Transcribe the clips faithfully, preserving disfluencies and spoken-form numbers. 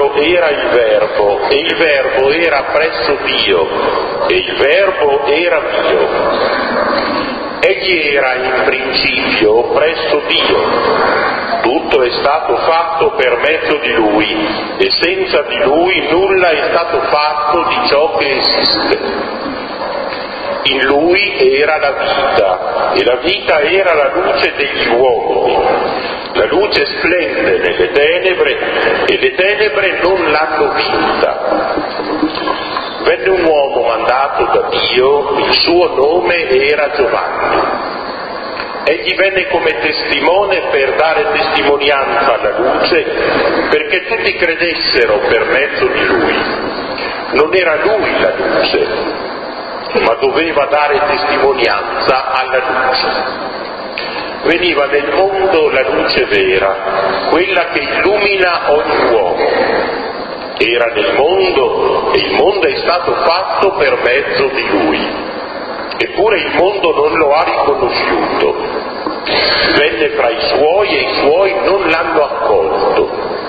principio era il Verbo, e il Verbo era presso Dio, e il Verbo era Dio. Egli era in principio presso Dio. Tutto è stato fatto per mezzo di Lui, e senza di Lui nulla è stato fatto di ciò che esiste. In Lui era la vita, e la vita era la luce degli uomini. La luce splende nelle tenebre, e le tenebre non l'hanno vinta. Venne un uomo mandato da Dio, il suo nome era Giovanni. Egli venne come testimone per dare testimonianza alla luce, perché tutti credessero per mezzo di lui. Non era lui la luce, ma doveva dare testimonianza alla luce. Veniva nel mondo la luce vera, quella che illumina ogni uomo. Era nel mondo, e il mondo è stato fatto per mezzo di lui. Eppure il mondo non lo ha riconosciuto. Venne fra i suoi, e i suoi non l'hanno accolto.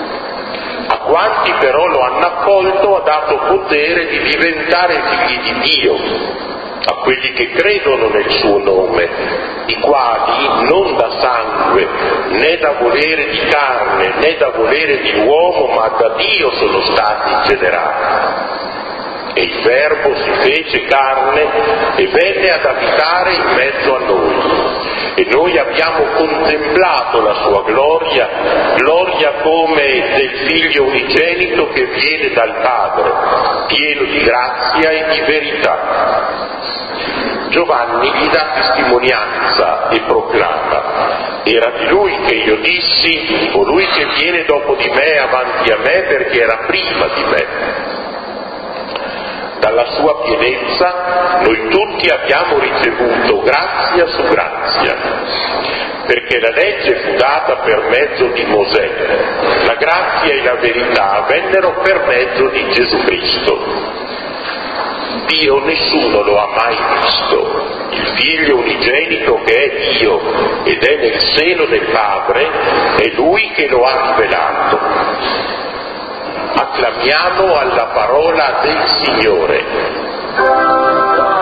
A quanti però lo hanno accolto ha dato potere di diventare figli di Dio, a quelli che credono nel suo nome, i quali non da sangue, né da volere di carne, né da volere di uomo, ma da Dio sono stati generati. E il Verbo si fece carne e venne ad abitare in mezzo a noi. E noi abbiamo contemplato la sua gloria, gloria come del Figlio unigenito che viene dal Padre, pieno di grazia e di verità. Giovanni gli dà testimonianza e proclama: era di lui che io dissi, colui che viene dopo di me è avanti a me perché era prima di me. Dalla sua pienezza noi tutti abbiamo ricevuto grazia su grazia, perché la legge fu data per mezzo di Mosè, la grazia e la verità vennero per mezzo di Gesù Cristo. Dio nessuno lo ha mai visto, il Figlio unigenito che è Dio ed è nel seno del Padre, è Lui che lo ha rivelato. Acclamiamo alla parola del Signore.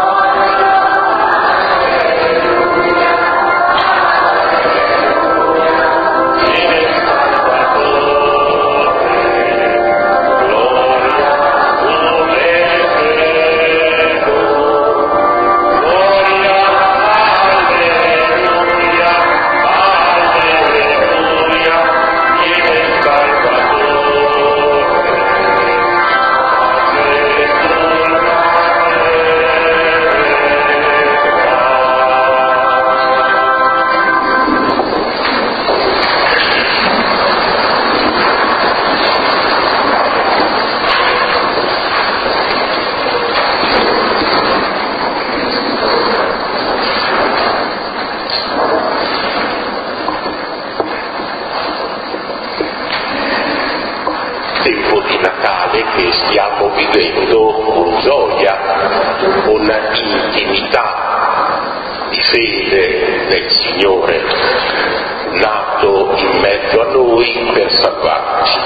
Tempo di Natale che stiamo vivendo con gioia, con intimità di fede nel Signore, nato in mezzo a noi per salvarci.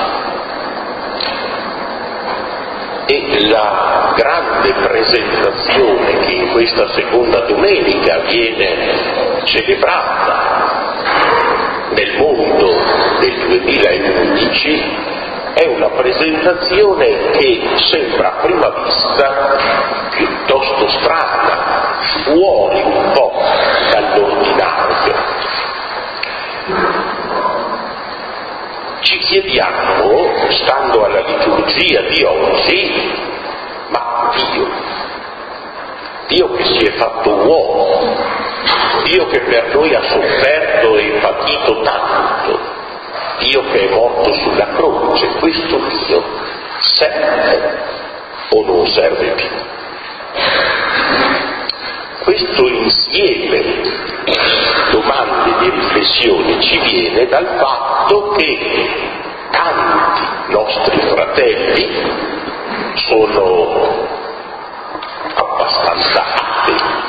E la grande presentazione che in questa seconda domenica viene celebrata nel mondo del duemilaundici è una presentazione che sembra a prima vista piuttosto strana, fuori un po' dall'ordinario. Ci chiediamo, stando alla liturgia di oggi, ma Dio, Dio che si è fatto uomo, Dio che per noi ha sofferto e patito tanto, Dio che è morto sulla croce, questo Dio serve o non serve più? Questo insieme di domande e di riflessioni ci viene dal fatto che tanti nostri fratelli sono abbastanza atei.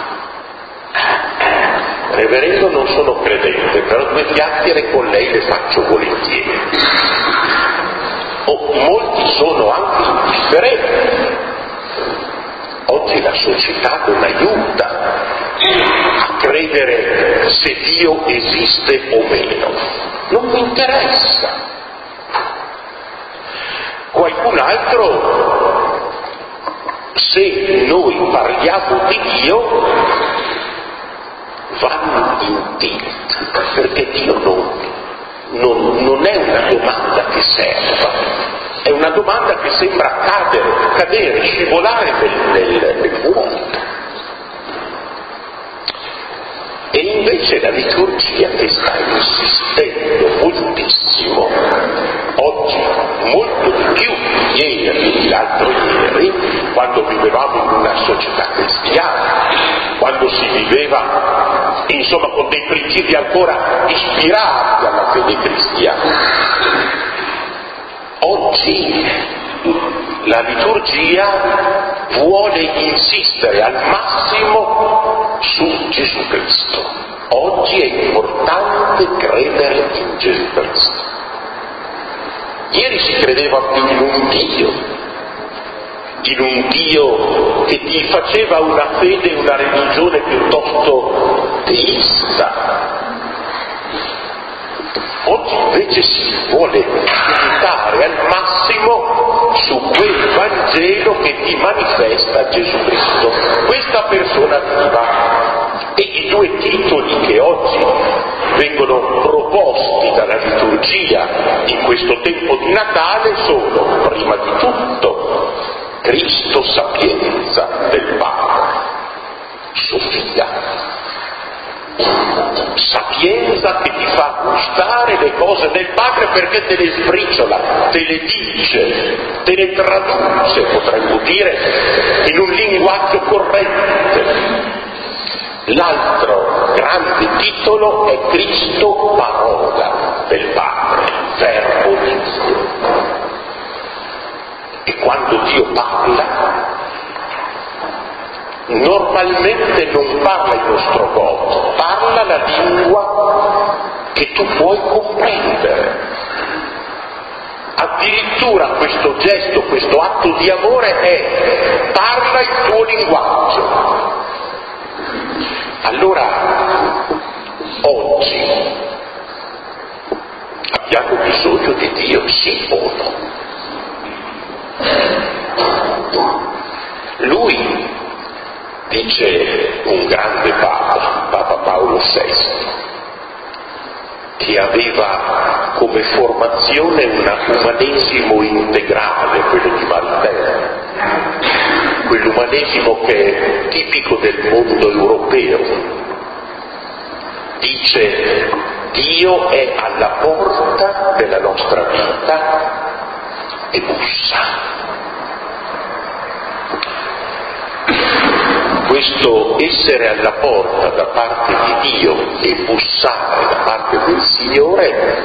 Reverendo, non sono credente, però due chiacchiere con lei le faccio volentieri. o molti sono anche indifferenti. Oggi la società non aiuta a credere se Dio esiste o meno, non mi interessa. Qualcun altro, se noi parliamo di Dio, vanno in tilt, perché Dio non, non, non è una domanda che serva, è una domanda che sembra cadere, cadere, scivolare nel, nel, nel vuoto. E invece la liturgia che sta insistendo moltissimo, oggi molto di più ieri, l'altro ieri, quando vivevamo in una società cristiana, quando si viveva insomma con dei principi ancora ispirati alla fede cristiana. Oggi la liturgia vuole insistere al massimo su Gesù Cristo. Oggi è importante credere in Gesù Cristo. Ieri si credeva più in un Dio, in un Dio che ti faceva una fede, una religione piuttosto teista. Oggi invece si vuole puntare al massimo su quel Vangelo che ti manifesta Gesù Cristo, questa persona viva. E i due titoli che oggi vengono proposti dalla liturgia in questo tempo di Natale sono, prima di tutto, Cristo sapienza del Padre, Sofia. Sapienza che ti fa gustare le cose del Padre perché te le sbriciola, te le dice, te le traduce, potremmo dire, in un linguaggio corrente. L'altro grande titolo è Cristo parola del Padre, verbo di Dio. E quando Dio parla, normalmente non parla il nostro modo, parla la lingua che tu puoi comprendere. Addirittura questo gesto, questo atto di amore è parla il tuo linguaggio. Allora, oggi abbiamo bisogno di Dio, sì o no? Lui, dice un grande Papa, Papa Paolo sesto, che aveva come formazione un umanesimo integrale, quello di Malthea, quell'umanesimo che è tipico del mondo europeo. Dice: Dio è alla porta della nostra vita e bussa. Questo essere alla porta da parte di Dio e bussare da parte del Signore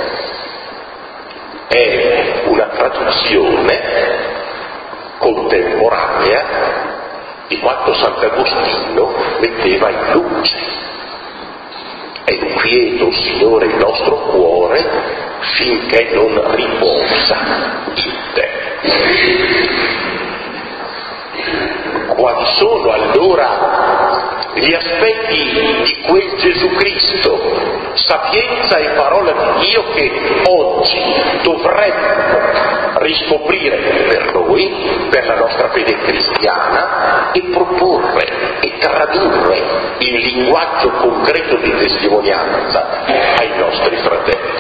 è una traduzione contemporanea di quanto Sant'Agostino metteva in luce. È quieto, Signore, il nostro cuore finché non riposa in te. Quali sono allora gli aspetti di quel Gesù Cristo, sapienza e parola di Dio, che oggi dovremmo riscoprire per noi, per la nostra fede cristiana, e proporre e tradurre in linguaggio concreto di testimonianza ai nostri fratelli?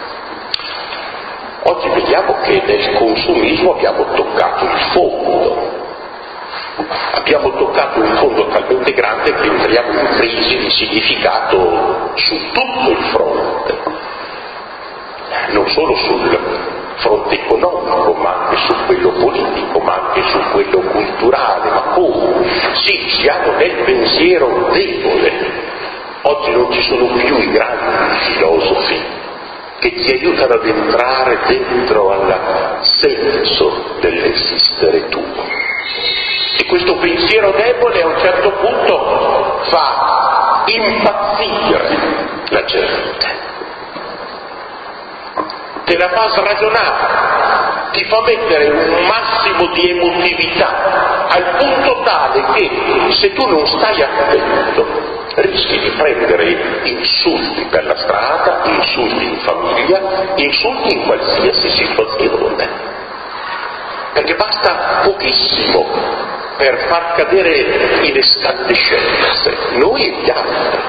Oggi vediamo che nel consumismo abbiamo toccato il fondo. Abbiamo toccato un fondo talmente grande che entriamo in crisi di significato su tutto il fronte, non solo sul fronte economico, ma anche su quello politico, ma anche su quello culturale. Ma come? Sì, siamo nel pensiero debole. Oggi non ci sono più i grandi filosofi che ti aiutano ad entrare dentro al senso dell'esistere tuo. E questo pensiero debole a un certo punto fa impazzire la gente, te la fa sragionare, ti fa mettere un massimo di emotività, al punto tale che se tu non stai attento rischi di prendere insulti per la strada, insulti in famiglia, insulti in qualsiasi situazione. Perché basta pochissimo per far cadere in escandescenze noi e gli altri.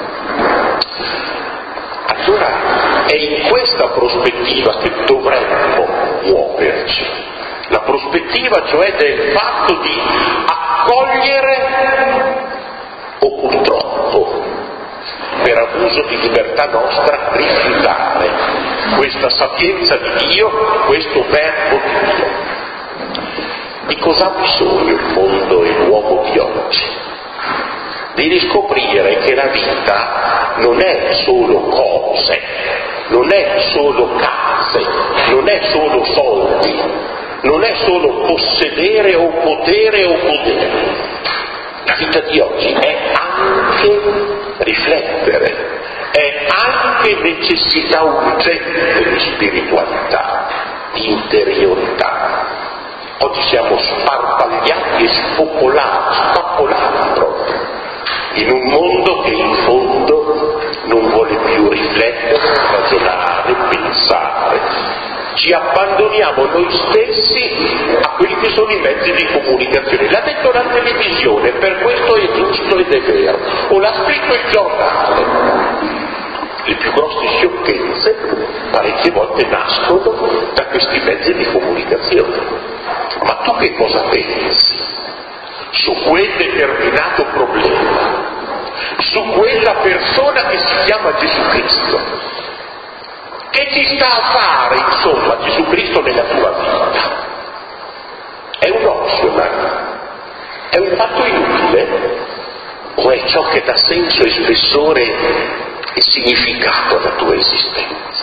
Allora è in questa prospettiva che dovremmo muoverci, la prospettiva cioè del fatto di accogliere o purtroppo, per abuso di libertà nostra, rifiutare questa sapienza di Dio, questo verbo di Dio. Di cosa ha bisogno il mondo e l'uomo di oggi? Di riscoprire che la vita non è solo cose, non è solo case, non è solo soldi, non è solo possedere o potere o potere. La vita di oggi è anche riflettere, è anche necessità urgente di spiritualità, di interiorità. Oggi siamo sparpagliati e spopolati, spappolati proprio, in un mondo che in fondo non vuole più riflettere, ragionare, pensare. Ci abbandoniamo noi stessi a quelli che sono i mezzi di comunicazione. L'ha detto la televisione, per questo è giusto ed è vero, o l'ha scritto il giornale. Le più grosse sciocchezze parecchie volte nascono da questi mezzi di comunicazione. Ma tu che cosa pensi su quel determinato problema, su quella persona che si chiama Gesù Cristo? Che ci sta a fare, insomma, Gesù Cristo nella tua vita? È un optional? È un fatto inutile? O è ciò che dà senso e spessore e significato alla tua esistenza?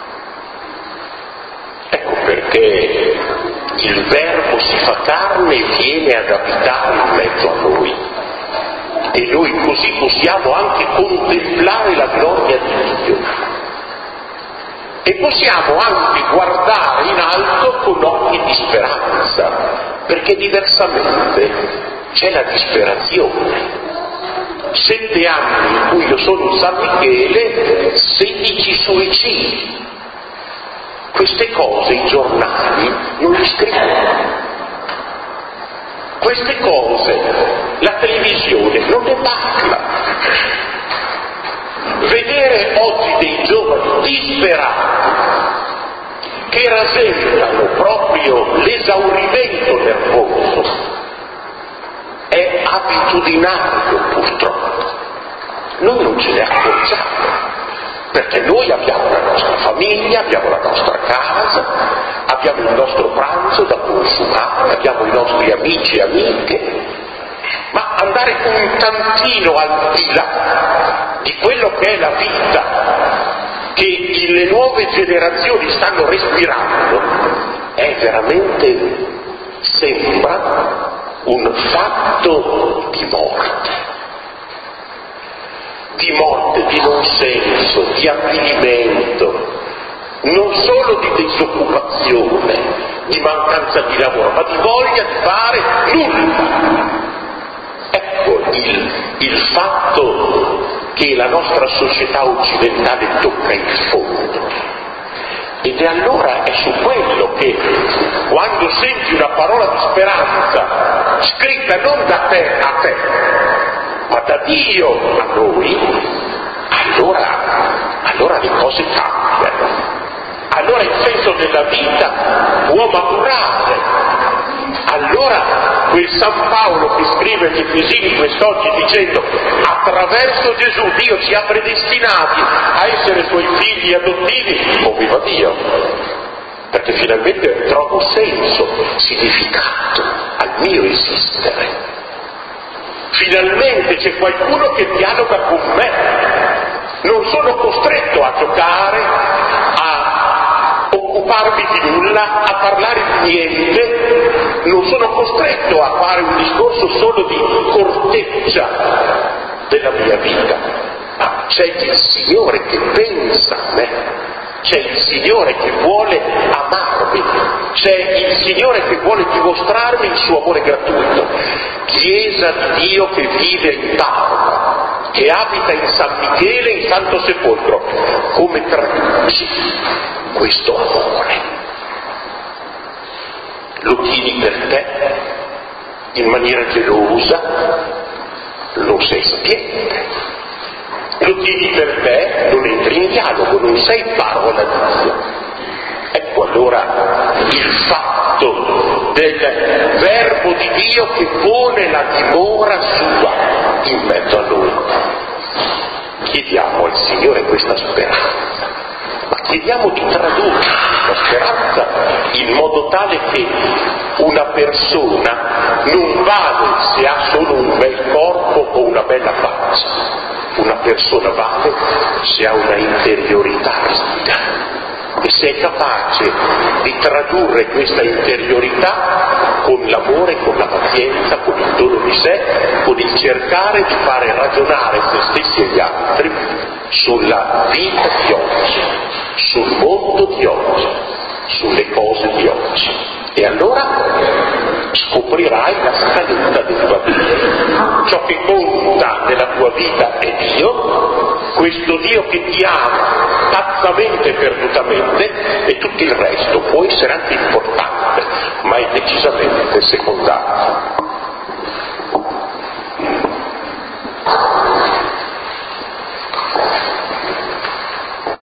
Ecco perché il Verbo si fa carne e viene ad abitare in mezzo a noi. E noi così possiamo anche contemplare la gloria di Dio. E possiamo anche guardare in alto con occhi di speranza, perché diversamente c'è la disperazione. Sette anni in cui io sono in San Michele, sedici suicidi. Queste cose i giornali non le scrivono. Queste cose la televisione non ne parla. Vedere oggi dei giovani disperati che rasentano proprio l'esaurimento nervoso è abitudinario, purtroppo. Noi non ce ne accorgiamo, perché noi abbiamo la nostra famiglia, abbiamo la nostra casa, abbiamo il nostro pranzo da consumare, abbiamo i nostri amici e amiche, ma andare un tantino al di là di quello che è la vita che le nuove generazioni stanno respirando è veramente, sembra un fatto di morte, di morte, di non senso, di avvilimento, non solo di disoccupazione, di mancanza di lavoro, ma di voglia di fare nulla. Ecco il, il fatto che la nostra società occidentale tocca in fondo. Ed è allora è su quello che, quando senti una parola di speranza scritta non da te a te, ma da Dio a noi, allora, allora le cose cambiano. Allora il senso della vita può maturare. Allora quel San Paolo che scrive agli Efesini quest'oggi dicendo: attraverso Gesù Dio ci ha predestinati a essere suoi figli adottivi, oh viva Dio, perché finalmente trovo senso, significato al mio esistere. Finalmente c'è qualcuno che dialoga con me, non sono costretto a giocare, a occuparmi di nulla, a parlare di niente, non sono costretto a fare un discorso solo di corteccia della mia vita, ma c'è il Signore che pensa a me, c'è il Signore che vuole amarmi, c'è il Signore che vuole dimostrarmi il suo amore gratuito. Chiesa di Dio che vive in Parma, che abita in San Michele, in Santo Sepolcro, come traduci questo amore? Lo tieni per te in maniera gelosa, lo sei sapiente, lo tieni per te, non entri in dialogo, non sei parola di Dio. Ecco allora il fatto del verbo di Dio che pone la dimora sua in mezzo a noi. Chiediamo al Signore questa speranza, ma chiediamo di tradurre questa speranza in modo tale che una persona non vale se ha solo un bel corpo o una bella faccia. Una persona vale se ha una interiorità ricca e se è capace di tradurre questa interiorità con l'amore, con la pazienza, con il dono di sé, con il cercare di fare ragionare se stessi e gli altri sulla vita di oggi, sul mondo di oggi, sulle cose di oggi. E allora scoprirai la scaletta della tua vita. Ciò che conta nella tua vita è Dio, questo Dio che ti ama pazzamente e perdutamente, e tutto il resto può essere anche